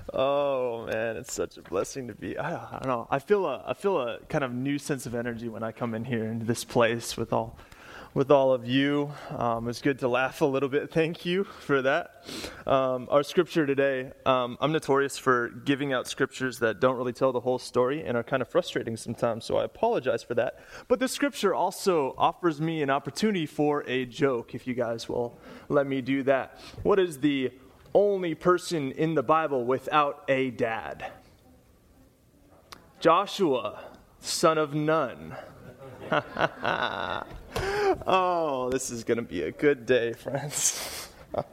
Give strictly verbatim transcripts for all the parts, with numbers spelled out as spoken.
Oh man, it's such a blessing to be. I, I don't know. I feel a I feel a kind of new sense of energy when I come in here into this place with all with all of you. Um, it's good to laugh a little bit. Thank you for that. Um, our scripture today. Um, I'm notorious for giving out scriptures that don't really tell the whole story and are kind of frustrating sometimes. So I apologize for that. But this scripture also offers me an opportunity for a joke. If you guys will let me do that. What is the only person in the Bible without a dad? Joshua, son of Nun. Oh, this is going to be a good day, friends.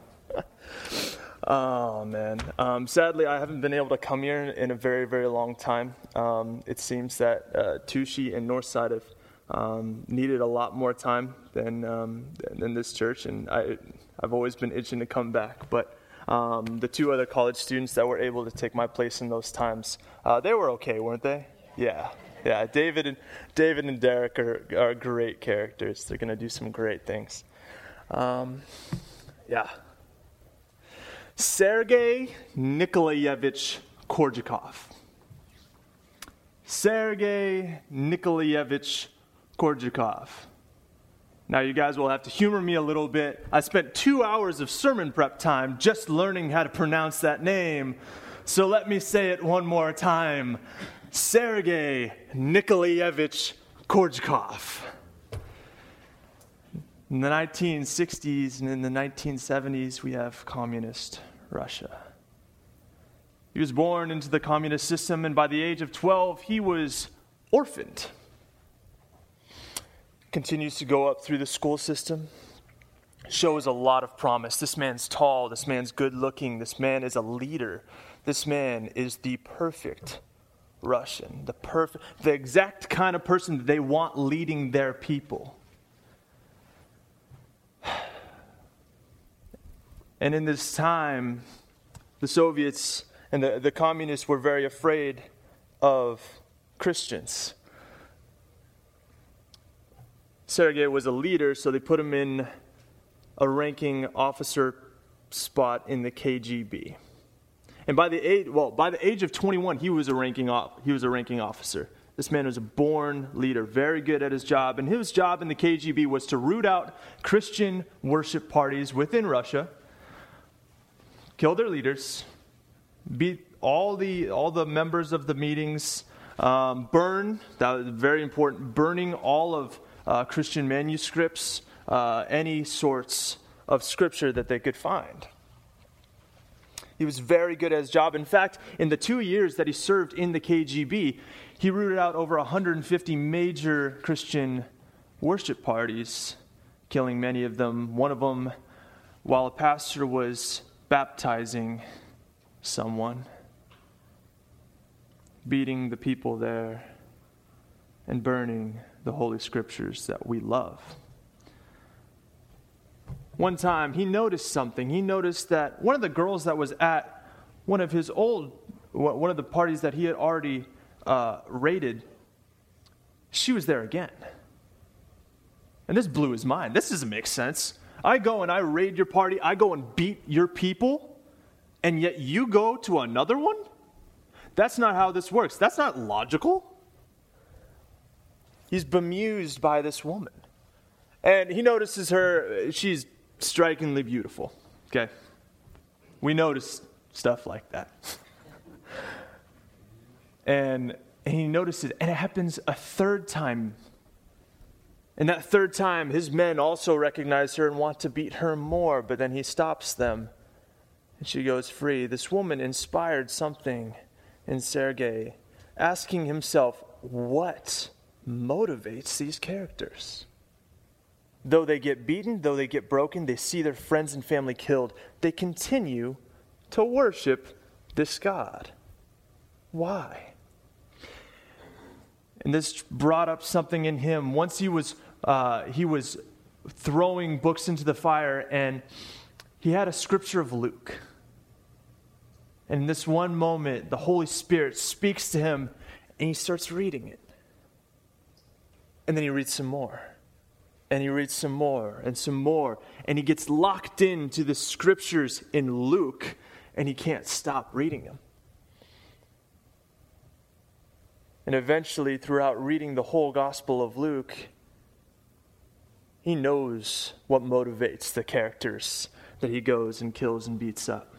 Oh, man. Um, sadly, I haven't been able to come here in a very, very long time. Um, it seems that uh, Tushy and Northside have um, needed a lot more time than um, than this church, and I, I've always been itching to come back, but Um, the two other college students that were able to take my place in those times, uh, they were okay, weren't they? Yeah, yeah. David and David and Derek are, are great characters. They're going to do some great things. Um, yeah. Sergei Nikolaevich Korjakov. Sergei Nikolaevich Korjakov. Now, you guys will have to humor me a little bit. I spent two hours of sermon prep time just learning how to pronounce that name. So let me say it one more time. Sergei Nikolaevich Korjakov. In the nineteen sixties and in the nineteen seventies, we have communist Russia. He was born into the communist system, and by the age of twelve, he was orphaned. Continues to go up through the school system, shows a lot of promise. This man's tall, this man's good looking, this man is a leader. This man is the perfect Russian, the perfect, the exact kind of person that they want leading their people. And in this time, the Soviets and the, the communists were very afraid of Christians. Sergei was a leader, so they put him in a ranking officer spot in the K G B. And by the age, well, by the age of twenty-one, he was a ranking op, he was a ranking officer. This man was a born leader, very good at his job, and his job in the K G B was to root out Christian worship parties within Russia, kill their leaders, beat all the all the members of the meetings, um, burn. That was very important. Burning all of Uh, Christian manuscripts, uh, any sorts of scripture that they could find. He was very good at his job. In fact, in the two years that he served in the K G B, he rooted out over one hundred fifty major Christian worship parties, killing many of them. One of them, while a pastor was baptizing someone, beating the people there, and burning the Holy Scriptures that we love. One time, he noticed something. He noticed that one of the girls that was at one of his old, one of the parties that he had already uh, raided, she was there again. And this blew his mind. This doesn't make sense. I go and I raid your party. I go and beat your people, and yet you go to another one? That's not how this works. That's not logical. He's bemused by this woman. And he notices her, she's strikingly beautiful. Okay? We notice stuff like that. and, and he notices it, and it happens a third time. And that third time, his men also recognize her and want to beat her more, but then he stops them, and she goes free. This woman inspired something in Sergei, asking himself, what motivates these characters? Though they get beaten, though they get broken, they see their friends and family killed, they continue to worship this God. Why? And this brought up something in him. Once he was uh, he was throwing books into the fire, and he had a scripture of Luke. And in this one moment, the Holy Spirit speaks to him, and he starts reading it. And then he reads some more. And he reads some more and some more. And he gets locked into the scriptures in Luke, and he can't stop reading them. And eventually, throughout reading the whole Gospel of Luke, he knows what motivates the characters that he goes and kills and beats up.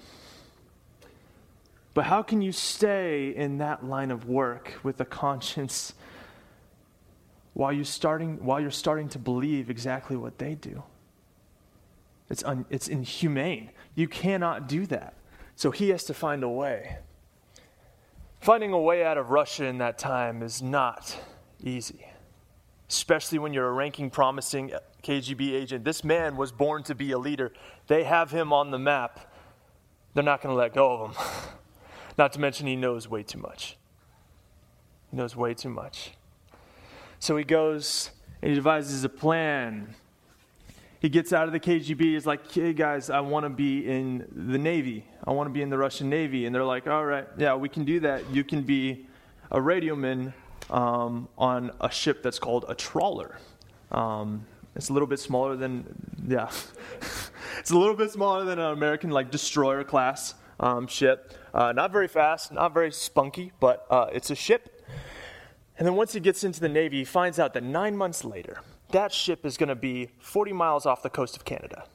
But how can you stay in that line of work with a conscience while you're starting, while you're starting to believe exactly what they do? It's un, it's inhumane. You cannot do that. So he has to find a way. Finding a way out of Russia in that time is not easy, especially when you're a ranking, promising K G B agent. This man was born to be a leader. They have him on the map. They're not going to let go of him. Not to mention he knows way too much. He knows way too much. So he goes and he devises a plan. He gets out of the K G B. He's like, hey guys, I want to be in the Navy. I want to be in the Russian Navy. And they're like, all right, yeah, we can do that. You can be a radioman um, on a ship that's called a trawler. Um, it's a little bit smaller than, yeah. It's a little bit smaller than an American like destroyer class um, ship. Uh, not very fast, not very spunky, but uh, it's a ship. And then once he gets into the Navy, he finds out that nine months later, that ship is going to be forty miles off the coast of Canada.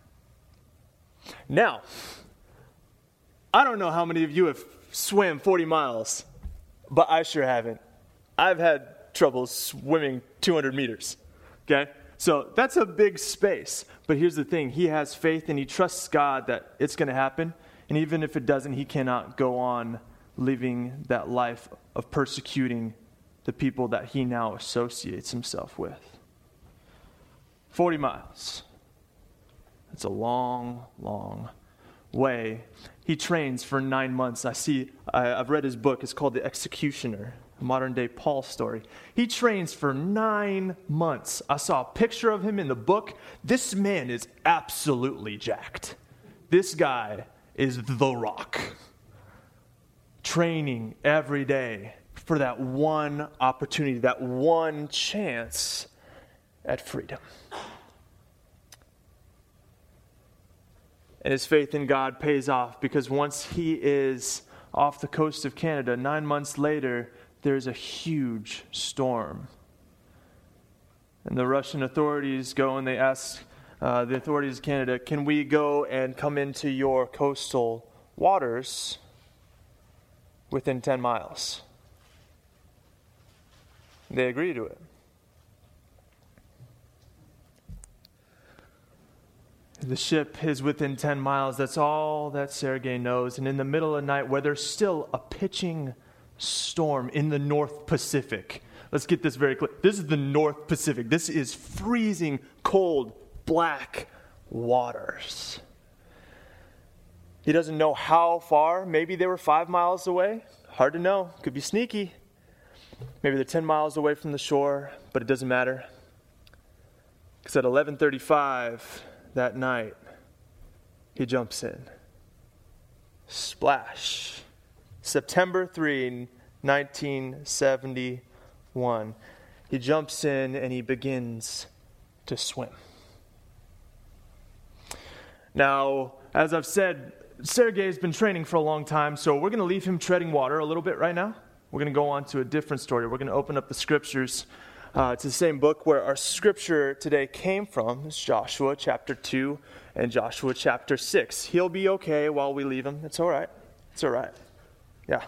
Now, I don't know how many of you have swam forty miles, but I sure haven't. I've had trouble swimming two hundred meters, okay? So that's a big space. But here's the thing. He has faith and he trusts God that it's going to happen. And even if it doesn't, he cannot go on living that life of persecuting the people that he now associates himself with. forty miles. It's a long, long way. He trains for nine months. I see, I, I've read his book. It's called The Executioner, a modern-day Paul story. He trains for nine months. I saw a picture of him in the book. This man is absolutely jacked. This guy is the Rock. Training every day for that one opportunity, that one chance at freedom. And his faith in God pays off because once he is off the coast of Canada, nine months later, there's a huge storm. And the Russian authorities go and they ask uh, the authorities of Canada, can we go and come into your coastal waters within ten miles? They agree to it. The ship is within ten miles. That's all that Sergei knows. And in the middle of the night, where there's still a pitching storm in the North Pacific. Let's get this very clear. This is the North Pacific. This is freezing, cold, black waters. He doesn't know how far. Maybe they were five miles away. Hard to know. Could be sneaky. Maybe they're ten miles away from the shore, but it doesn't matter. Because at eleven thirty-five that night, he jumps in. Splash. September third, nineteen seventy-one. He jumps in and he begins to swim. Now, as I've said, Sergei's been training for a long time, so we're going to leave him treading water a little bit right now. We're going to go on to a different story. We're going to open up the scriptures. Uh, it's the same book where our scripture today came from. It's Joshua chapter two and Joshua chapter six. He'll be okay while we leave him. It's all right. It's all right. Yeah.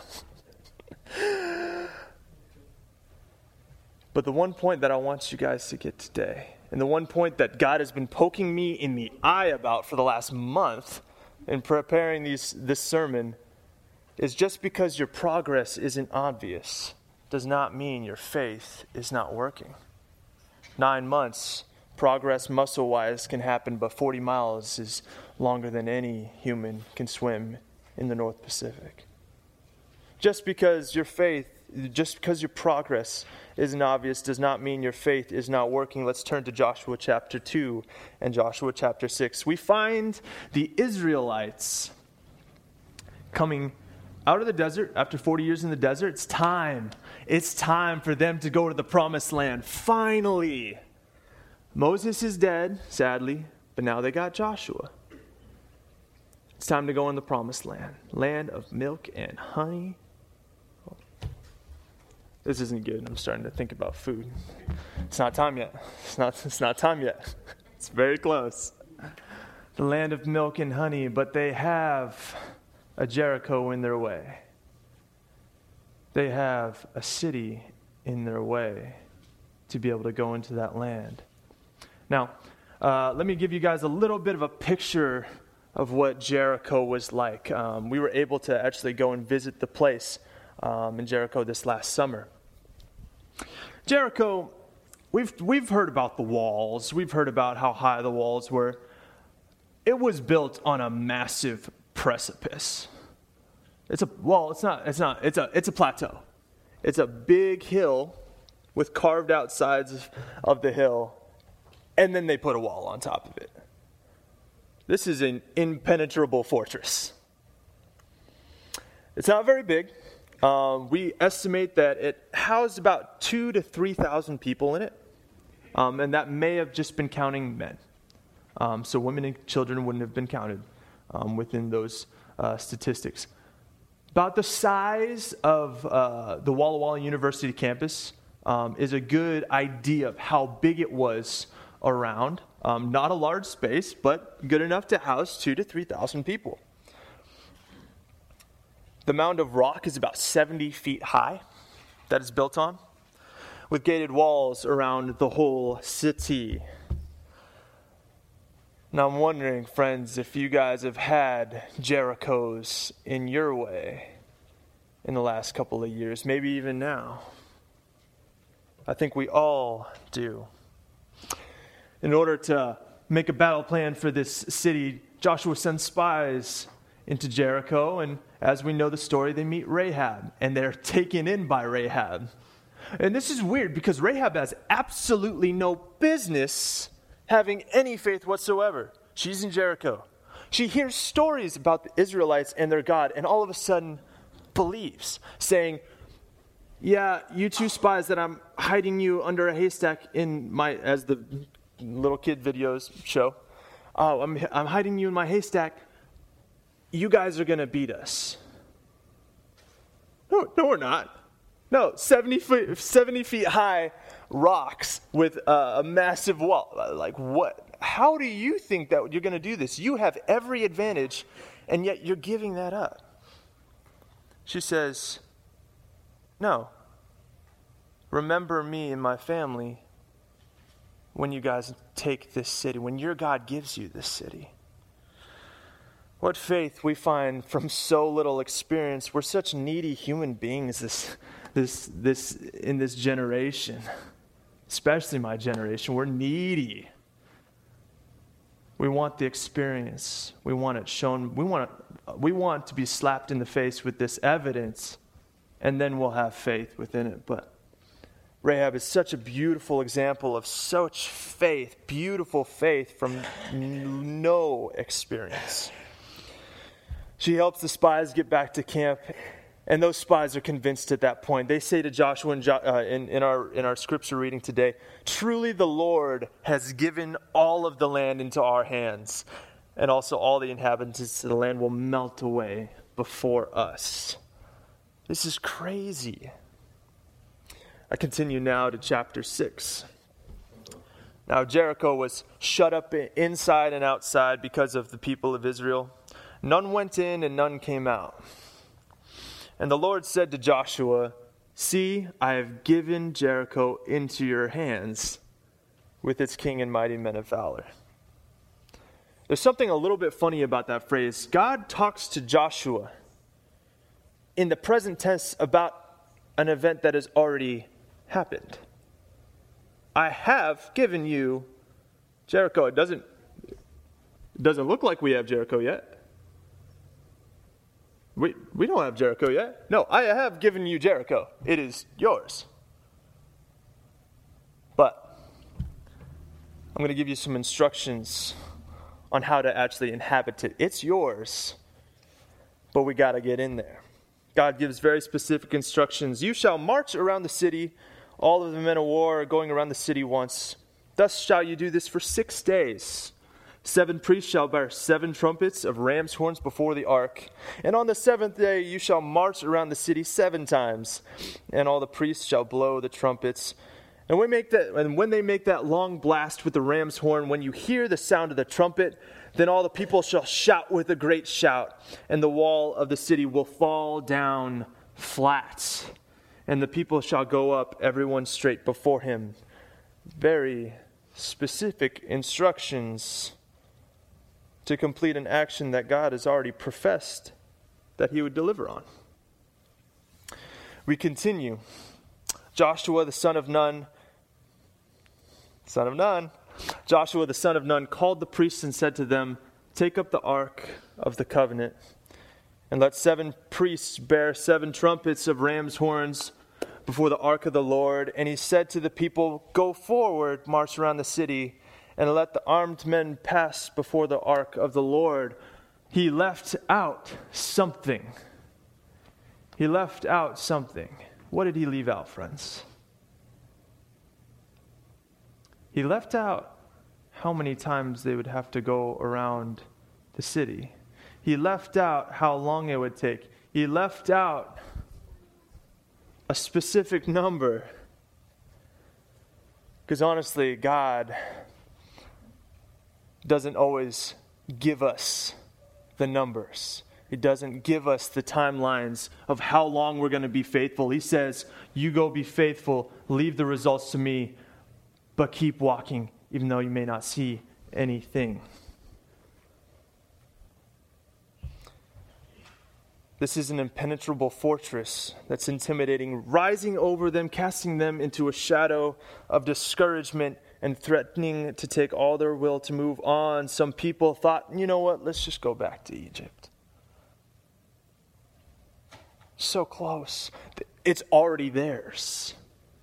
But the one point that I want you guys to get today, and the one point that God has been poking me in the eye about for the last month in preparing these, this sermon, is just because your progress isn't obvious does not mean your faith is not working. Nine months, progress muscle-wise can happen, but forty miles is longer than any human can swim in the North Pacific. Just because your faith, just because your progress isn't obvious does not mean your faith is not working. Let's turn to Joshua chapter two and Joshua chapter six. We find the Israelites coming out of the desert after forty years in the desert. It's time. It's time for them to go to the promised land. Finally. Moses is dead, sadly, but now they got Joshua. It's time to go in the promised land. Land of milk and honey. This isn't good. I'm starting to think about food. It's not time yet. It's not, it's not time yet. It's very close. The land of milk and honey, but they have a Jericho in their way. They have a city in their way to be able to go into that land. Now, uh, let me give you guys a little bit of a picture of what Jericho was like. Um, we were able to actually go and visit the place um, in Jericho this last summer. Jericho, we've we've heard about the walls. We've heard about how high the walls were. It was built on a massive precipice. It's a well, it's not. It's not. It's a it's a plateau. It's a big hill with carved out sides of, of the hill, and then they put a wall on top of it. This is an impenetrable fortress. It's not very big. Um, we estimate that it housed about two to three thousand people in it, um, and that may have just been counting men. Um, so women and children wouldn't have been counted um, within those uh, statistics. About the size of uh, the Walla Walla University campus um, is a good idea of how big it was around. Um, not a large space, but good enough to house two to three thousand people. The mound of rock is about seventy feet high that it's built on, with gated walls around the whole city. Now I'm wondering, friends, if you guys have had Jerichos in your way in the last couple of years, maybe even now. I think we all do. In order to make a battle plan for this city, Joshua sends spies into Jericho, and as we know the story, they meet Rahab, and they're taken in by Rahab. And this is weird because Rahab has absolutely no business having any faith whatsoever. She's in Jericho. She hears stories about the Israelites and their God, and all of a sudden believes, saying, yeah, you two spies that I'm hiding you under a haystack in my, as the little kid videos show, oh, I'm, I'm hiding you in my haystack. You guys are going to beat us. No, no, we're not. No, seventy feet, seventy feet high rocks with uh, a massive wall. Like what? How do you think that you're going to do this? You have every advantage, and yet you're giving that up. She says, no. Remember me and my family when you guys take this city, when your God gives you this city. What faith we find from so little experience. We're such needy human beings this, this, this, in this generation, especially my generation. We're needy. We want the experience. We want it shown. We want it, we want to be slapped in the face with this evidence, and then we'll have faith within it. But Rahab is such a beautiful example of such faith, beautiful faith from no experience. She helps the spies get back to camp, and those spies are convinced at that point. They say to Joshua in, uh, in, in, our, in our scripture reading today, truly the Lord has given all of the land into our hands, and also all the inhabitants of the land will melt away before us. This is crazy. I continue now to chapter six. Now Jericho was shut up inside and outside because of the people of Israel. None went in and none came out. And the Lord said to Joshua, see, I have given Jericho into your hands with its king and mighty men of valor. There's something a little bit funny about that phrase. God talks to Joshua in the present tense about an event that has already happened. I have given you Jericho. It doesn't, it doesn't look like we have Jericho yet. We we don't have Jericho yet. No, I have given you Jericho. It is yours. But I'm going to give you some instructions on how to actually inhabit it. It's yours, but we got to get in there. God gives very specific instructions. You shall march around the city. All of the men of war are going around the city once. Thus shall you do this for six days. Seven priests shall bear seven trumpets of ram's horns before the ark. And on the seventh day you shall march around the city seven times, and all the priests shall blow the trumpets. And when, make that, and when they make that long blast with the ram's horn, when you hear the sound of the trumpet, then all the people shall shout with a great shout, and the wall of the city will fall down flat, and the people shall go up, everyone straight before him. Very specific instructions to complete an action that God has already professed that he would deliver on. We continue. Joshua the son of Nun, son of Nun, Joshua the son of Nun called the priests and said to them, take up the ark of the covenant, and let seven priests bear seven trumpets of ram's horns before the ark of the Lord. And he said to the people, go forward, march around the city, and let the armed men pass before the ark of the Lord. He left out something. He left out something. What did he leave out, friends? He left out how many times they would have to go around the city. He left out how long it would take. He left out a specific number. Because honestly, God doesn't always give us the numbers. He doesn't give us the timelines of how long we're going to be faithful. He says, you go be faithful, leave the results to me, but keep walking, even though you may not see anything. This is an impenetrable fortress that's intimidating, rising over them, casting them into a shadow of discouragement and threatening to take all their will to move on. Some people thought, you know what, let's just go back to Egypt. So close. It's already theirs.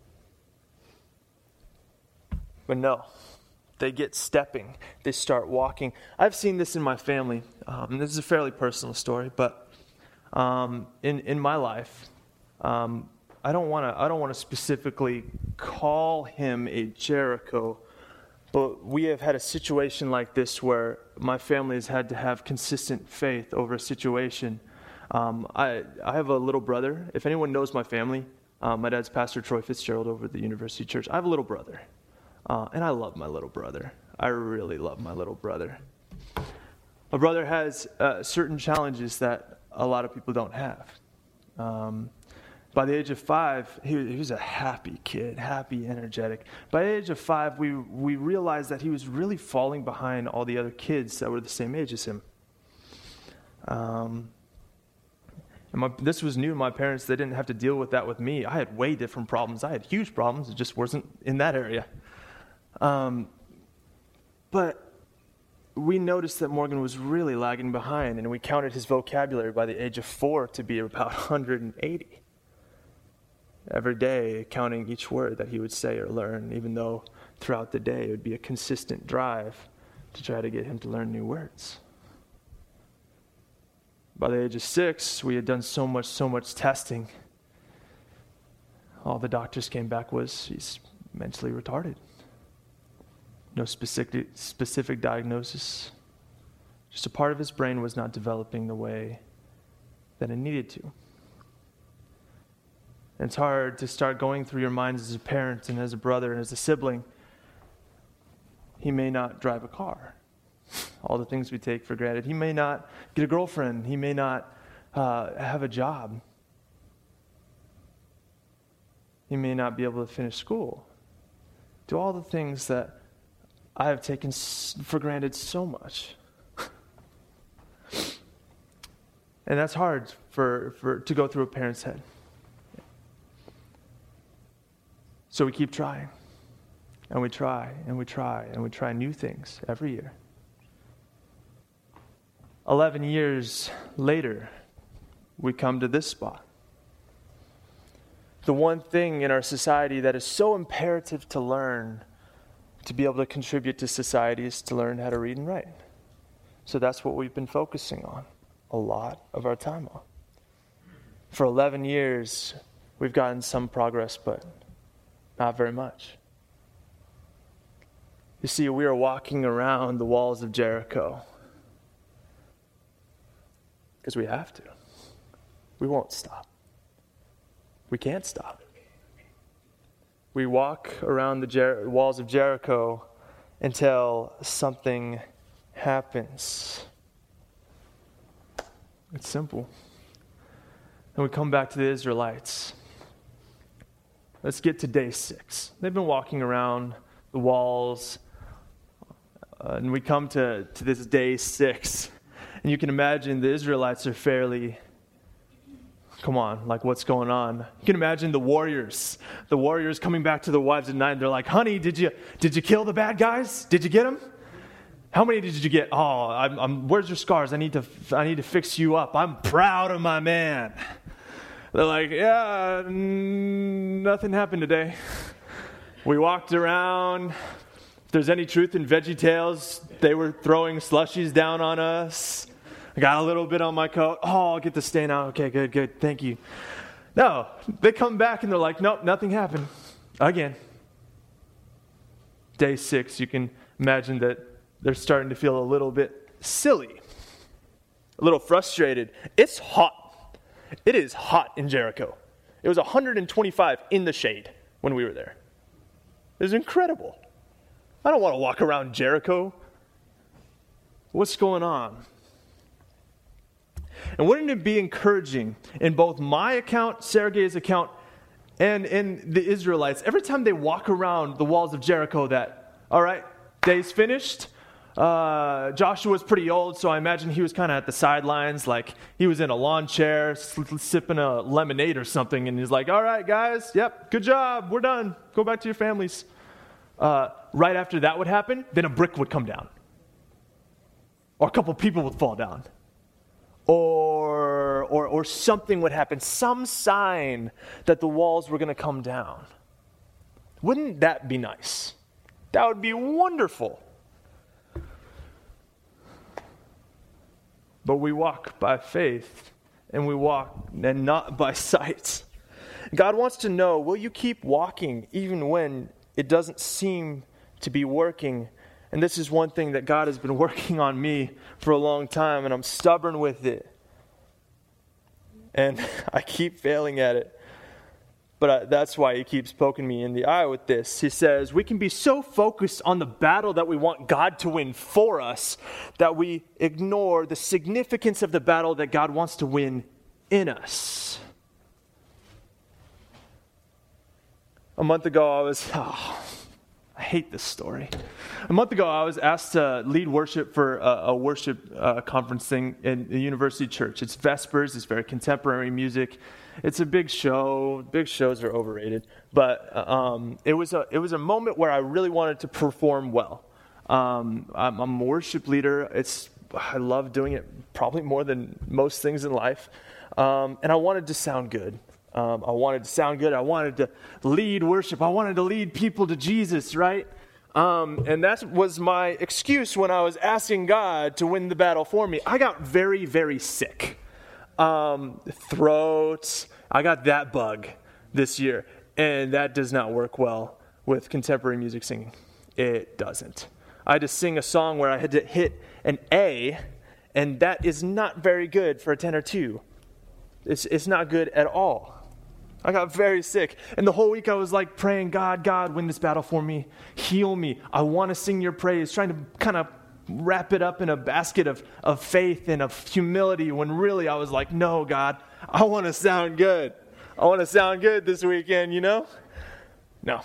But no, they get stepping. They start walking. I've seen this in my family. Um, this is a fairly personal story, but Um, in, in my life, um, I don't want to I don't want to specifically call him a Jericho, but we have had a situation like this where my family has had to have consistent faith over a situation. Um, I I have a little brother. If anyone knows my family, uh, my dad's Pastor Troy Fitzgerald over at the University Church. I have a little brother, uh, and I love my little brother. I really love my little brother. My brother has uh, certain challenges that a lot of people don't have. Um, by the age of five, he, he was a happy kid, happy, energetic. By the age of five, we we realized that he was really falling behind all the other kids that were the same age as him. Um, and my, this was new to my parents. They didn't have to deal with that with me. I had way different problems. I had huge problems. It just wasn't in that area. Um, but we noticed that Morgan was really lagging behind, and we counted his vocabulary by the age of four to be about one hundred eighty. Every day, counting each word that he would say or learn, even though throughout the day it would be a consistent drive to try to get him to learn new words. By the age of six, we had done so much, so much testing. All the doctors came back was he's mentally retarded. No specific specific diagnosis. Just a part of his brain was not developing the way that it needed to. And it's hard to start going through your minds as a parent and as a brother and as a sibling. He may not drive a car. All the things we take for granted. He may not get a girlfriend. He may not uh, have a job. He may not be able to finish school. Do all the things that I have taken for granted so much. And that's hard for, for to go through a parent's head. So we keep trying. And we try, and we try, and we try new things every year. Eleven years later, we come to this spot. The one thing in our society that is so imperative to learn to be able to contribute to society is to learn how to read and write. So that's what we've been focusing on a lot of our time on. For eleven years, we've gotten some progress, but not very much. You see, we are walking around the walls of Jericho because we have to. We won't stop. We can't stop. We walk around the Jer- walls of Jericho until something happens. It's simple. And we come back to the Israelites. Let's get to day six. They've been walking around the walls, uh, and we come to, to this day six. And you can imagine the Israelites are fairly, come on, like what's going on? You can imagine the warriors, the warriors coming back to the wives at night. They're like, honey, did you did you kill the bad guys? Did you get them? How many did you get? Oh, I'm, I'm, where's your scars? I need to I need to fix you up. I'm proud of my man. They're like, yeah, n- nothing happened today. We walked around. If there's any truth in Veggie Tales, they were throwing slushies down on us. I got a little bit on my coat. Oh, I'll get the stain out. Okay, good, good. Thank you. No, they come back and they're like, nope, nothing happened. Again. Day six, you can imagine that they're starting to feel a little bit silly, a little frustrated. It's hot. It is hot in Jericho. It was one hundred twenty-five in the shade when we were there. It was incredible. I don't want to walk around Jericho. What's going on? And wouldn't it be encouraging in both my account, Sergei's account, and in the Israelites, every time they walk around the walls of Jericho that, all right, day's finished. Uh, Joshua's pretty old, so I imagine he was kind of at the sidelines, like he was in a lawn chair, sipping a lemonade or something, and he's like, all right, guys, yep, good job, we're done. Go back to your families. Uh, right after that would happen, then a brick would come down. Or a couple people would fall down. Or, or, or something would happen, some sign that the walls were going to come down. Wouldn't that be nice? That would be wonderful. But we walk by faith, and we walk and not by sight. God wants to know, will you keep walking even when it doesn't seem to be working? And this is one thing that God has been working on me for a long time, and I'm stubborn with it. And I keep failing at it. But I, that's why he keeps poking me in the eye with this. He says, we can be so focused on the battle that we want God to win for us that we ignore the significance of the battle that God wants to win in us. A month ago, I was, oh, I hate this story. A month ago, I was asked to lead worship for a, a worship uh, conference thing in the University Church. It's Vespers. It's very contemporary music. It's a big show. Big shows are overrated. But um, it was a it was a moment where I really wanted to perform well. Um, I'm, I'm a worship leader. It's I love doing it probably more than most things in life. Um, and I wanted to sound good. Um, I wanted to sound good. I wanted to lead worship. I wanted to lead people to Jesus, right? Um, and that was my excuse when I was asking God to win the battle for me. I got very, very sick. Um, throats. I got that bug this year. And that does not work well with contemporary music singing. It doesn't. I had to sing a song where I had to hit an A, and that is not very good for a tenor two. It's, it's not good at all. I got very sick. And the whole week I was like praying, God, God, win this battle for me. Heal me. I want to sing your praise. Trying to kind of wrap it up in a basket of, of faith and of humility when really I was like, no, God, I want to sound good. I want to sound good this weekend, you know? No.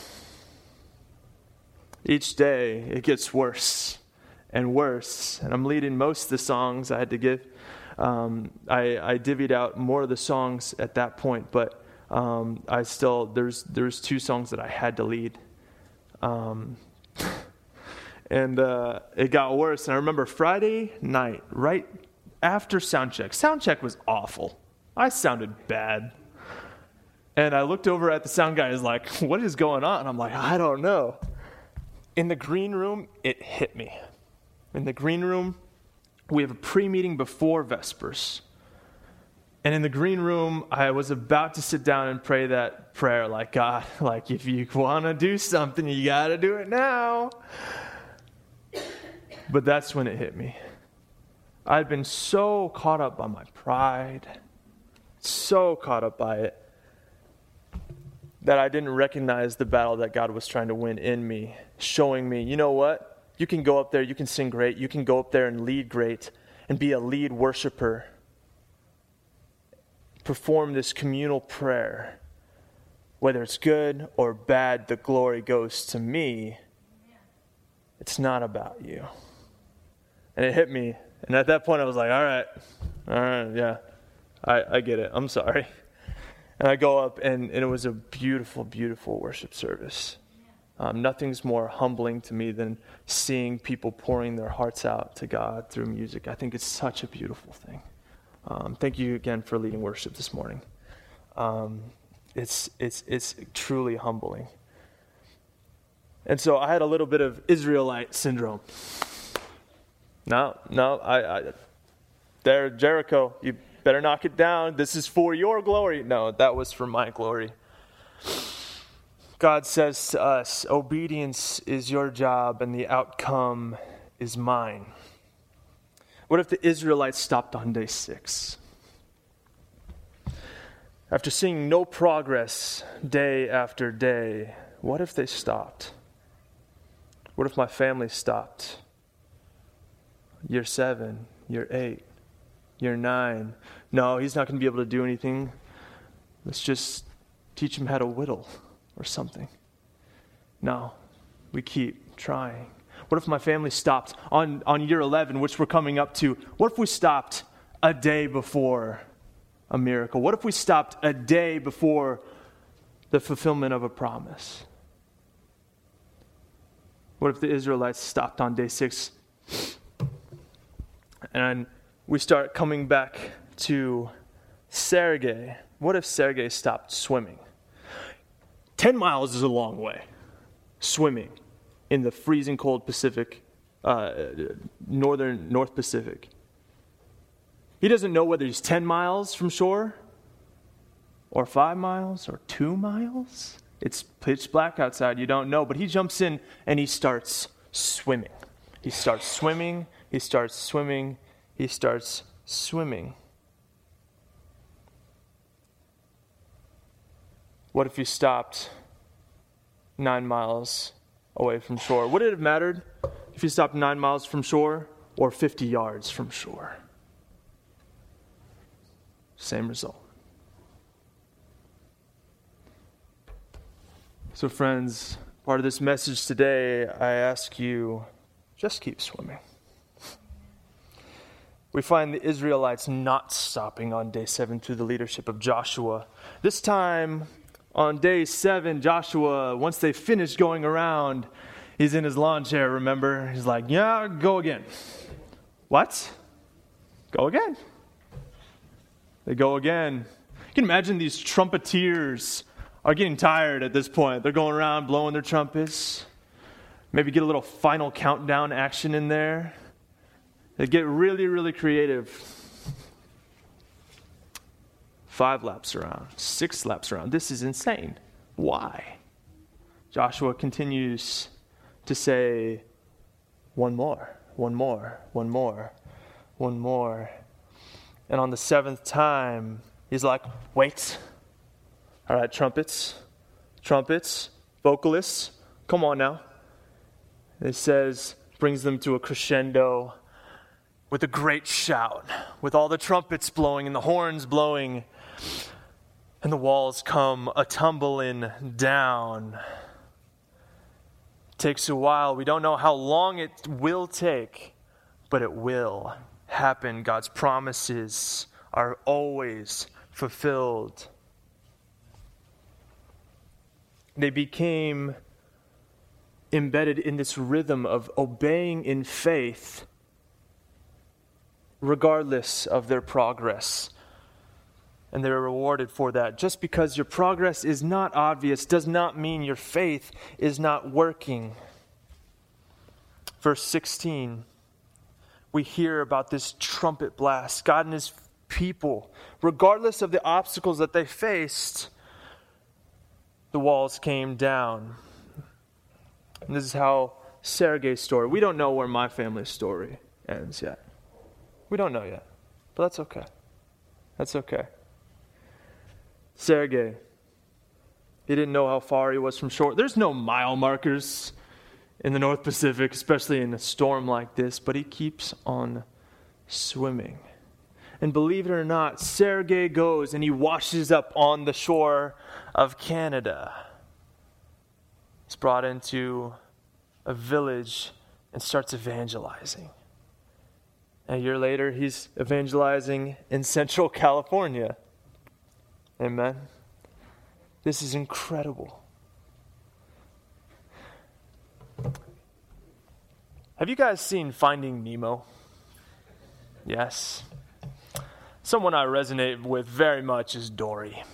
Each day it gets worse and worse. And I'm leading most of the songs I had to give. Um, I, I divvied out more of the songs at that point, but um, I still, there's there's two songs that I had to lead. Um, and uh, it got worse. And I remember Friday night, right after sound check. Sound check was awful. I sounded bad. And I looked over at the sound guy. He's like, what is going on? And I'm like, I don't know. In the green room, it hit me. In the green room, we have a pre-meeting before Vespers. And in the green room, I was about to sit down and pray that prayer, like, God, like, if you want to do something, you got to do it now. But that's when it hit me. I'd been so caught up by my pride, so caught up by it, that I didn't recognize the battle that God was trying to win in me, showing me, you know what? You can go up there, you can sing great, you can go up there and lead great, and be a lead worshiper. Perform this communal prayer. Whether it's good or bad, the glory goes to me. It's not about you. And it hit me. And at that point, I was like, all right, all right, yeah, I, I get it. I'm sorry. And I go up, and, and it was a beautiful, beautiful worship service. Um, nothing's more humbling to me than seeing people pouring their hearts out to God through music. I think it's such a beautiful thing. Um, thank you again for leading worship this morning. Um, it's it's it's truly humbling. And so I had a little bit of Israelite syndrome. No, no, I, I there, Jericho, you better knock it down. This is for your glory. No, that was for my glory. God says to us, obedience is your job and the outcome is mine. What if the Israelites stopped on day six? After seeing no progress day after day, what if they stopped? What if my family stopped? Year seven, year eight, year nine. No, he's not going to be able to do anything. Let's just teach him how to whittle or something. No, we keep trying. What if my family stopped on, on year eleven, which we're coming up to? What if we stopped a day before a miracle? What if we stopped a day before the fulfillment of a promise? What if the Israelites stopped on day six and we start coming back to Sergei? What if Sergei stopped swimming? Ten miles is a long way. Swimming in the freezing cold Pacific, uh, northern North Pacific. He doesn't know whether he's ten miles from shore or five miles or two miles. It's pitch black outside. You don't know. But he jumps in and he starts swimming. He starts swimming. He starts swimming. He starts swimming. What if he stopped nine miles away from shore? Would it have mattered if he stopped nine miles from shore or fifty yards from shore? Same result. So friends, part of this message today, I ask you, just keep swimming. We find the Israelites not stopping on day seven through the leadership of Joshua. This time, on day seven, Joshua, once they finished going around, he's in his lawn chair, remember? He's like, yeah, go again. What? Go again. They go again. You can imagine these trumpeters are getting tired at this point. They're going around blowing their trumpets. Maybe get a little final countdown action in there. They get really, really creative. Five laps around, six laps around. This is insane. Why? Joshua continues to say, one more, one more, one more, one more. And on the seventh time, he's like, wait. All right, trumpets, trumpets, vocalists, come on now. And it says, brings them to a crescendo with a great shout, with all the trumpets blowing and the horns blowing, and the walls come a-tumbling down. It takes a while. We don't know how long it will take, but it will happen. God's promises are always fulfilled. They became embedded in this rhythm of obeying in faith regardless of their progress. And they're rewarded for that. Just because your progress is not obvious does not mean your faith is not working. Verse sixteen, we hear about this trumpet blast. God and his people. Regardless of the obstacles that they faced, the walls came down. And this is how Sergei's story, we don't know where my family's story ends yet. We don't know yet, but that's okay. That's okay. Sergei, he didn't know how far he was from shore. There's no mile markers in the North Pacific, especially in a storm like this, but he keeps on swimming. And believe it or not, Sergei goes and he washes up on the shore of Canada. He's brought into a village and starts evangelizing. A year later, he's evangelizing in Central California. Amen. This is incredible. Have you guys seen Finding Nemo? Yes. Someone I resonate with very much is Dory.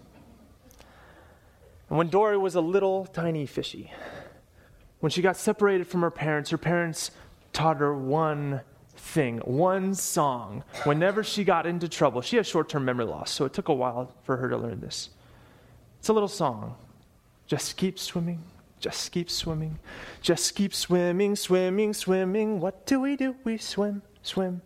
And when Dory was a little tiny fishy, when she got separated from her parents, her parents taught her one thing, one song. Whenever she got into trouble, she has short-term memory loss, so it took a while for her to learn this. It's a little song. Just keep swimming, just keep swimming, just keep swimming, swimming, swimming. What do we do? We swim, swim.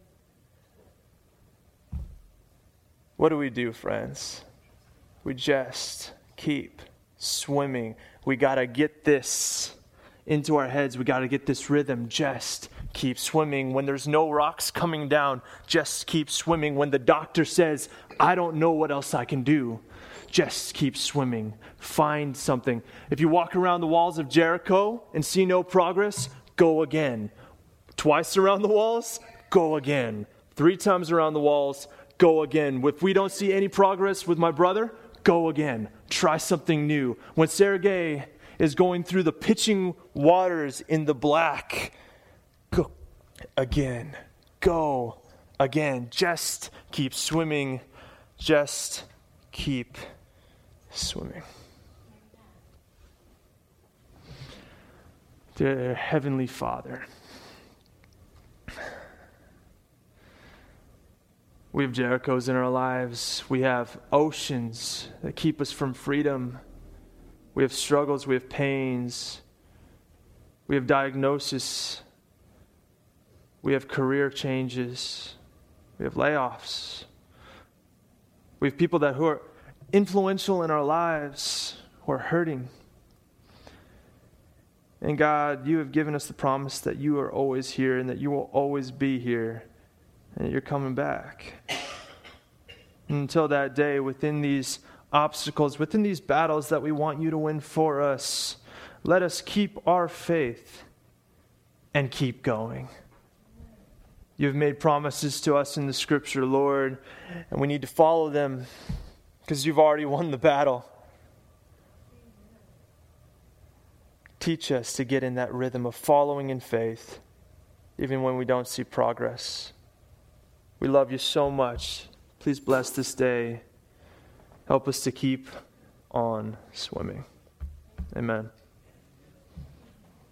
What do we do, friends? We just keep swimming. We got to get this into our heads. We got to get this rhythm. Just keep swimming. When there's no rocks coming down, just keep swimming. When the doctor says, I don't know what else I can do, just keep swimming. Find something. If you walk around the walls of Jericho and see no progress, go again. Twice around the walls, go again. Three times around the walls, go again. If we don't see any progress with my brother, go again. Try something new. When Sergei is going through the pitching waters in the black, go again. Go again. Just keep swimming. Just keep swimming. Dear Heavenly Father, we have Jerichos in our lives. We have oceans that keep us from freedom. We have struggles. We have pains. We have diagnosis. We have career changes. We have layoffs. We have people that who are influential in our lives who are hurting. And God, you have given us the promise that you are always here and that you will always be here and that you're coming back. And until that day, within these obstacles, within these battles that we want you to win for us, let us keep our faith and keep going. You've made promises to us in the Scripture, Lord, and we need to follow them because you've already won the battle. Teach us to get in that rhythm of following in faith, even when we don't see progress. We love you so much. Please bless this day. Help us to keep on swimming. Amen.